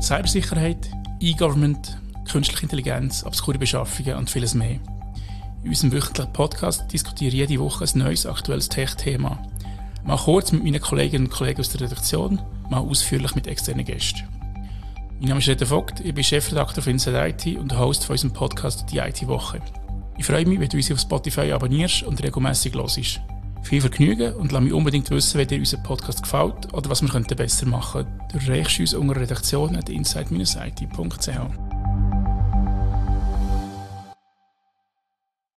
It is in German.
Cybersicherheit, E-Government, künstliche Intelligenz, obskure Beschaffungen und vieles mehr. In unserem wöchentlichen Podcast diskutiere ich jede Woche ein neues, aktuelles Tech-Thema. Mal kurz mit meinen Kolleginnen und Kollegen aus der Redaktion, mal ausführlich mit externen Gästen. Mein Name ist Reto Vogt, ich bin Chefredakteur von Inside IT und Host von unserem Podcast «Die IT-Woche». Ich freue mich, wenn du uns auf Spotify abonnierst und regelmässig hörst. Viel Vergnügen und lass mich unbedingt wissen, wenn dir unser Podcast gefällt oder was wir besser machen könnten. Du erreichst uns unter redaktion@inside-it.ch.